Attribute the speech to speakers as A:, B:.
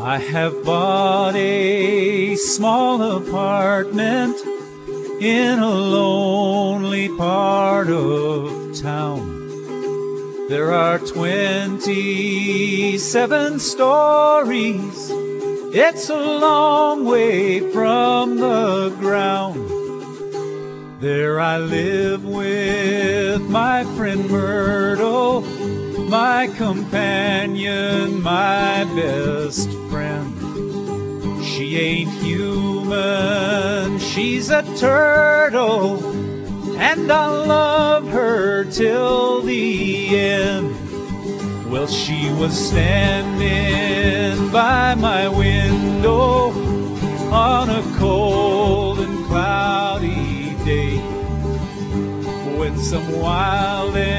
A: I have bought a small apartment in a lonely part of town. There are 27 stories. It's a long way from the ground. There I live with my friend Myrtle, my companion, my best friend. She ain't human, she's a turtle, and I'll love her till the end. Well, she was standing by my window on a cold and cloudy day when some wild